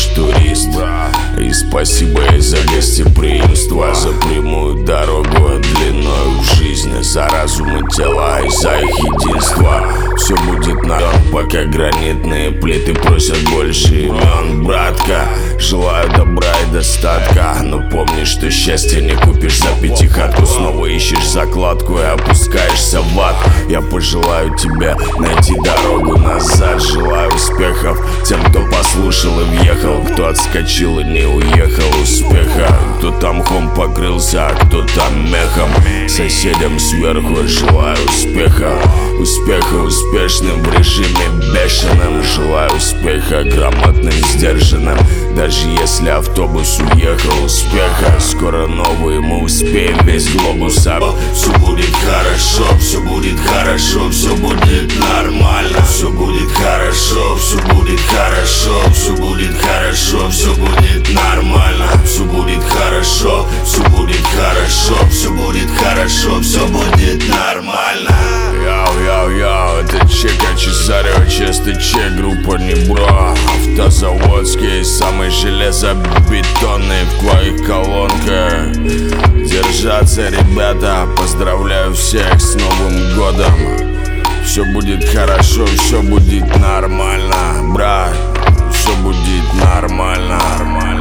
лишь турист. И спасибо ей за гостеприимство, за прямую дорогу длиною в жизнь, за разум и тела и за их единство. Все будет норм, пока гранитные плиты просят больше имен. Братка, желаю добра и достатка, но помни, что счастье не купишь за пятихатку. Снова ищешь закладку и опускаешься в ад. Я пожелаю тебе найти дорогу назад. Желаю успехов тем, кто послушал и въехал, кто отскочил и не уехал. Успеха, кто там мхом покрылся, а кто там мехом. Соседям сверху желаю успеха. Успеха успешным в режиме бешеном. Желаю успеха грамотным, сдержанным. Даже если автобус уехал, успеха. Скоро новые мы успеем весь глобус. Все будет хорошо, все будет хорошо, все будет нормально. Все будет хорошо, все будет хорошо, все будет хорошо, все будет нормально. Все будет хорошо, все будет хорошо, все будет хорошо, все будет нормально. Йоу, это Чека Чесарева, чистый чек, группа Небро. Автозаводский, самый железобетонный в твоих колонках. Держаться, ребята, поздравляю всех с Новым годом. Все будет хорошо, все будет нормально, брат. Все будет нормально.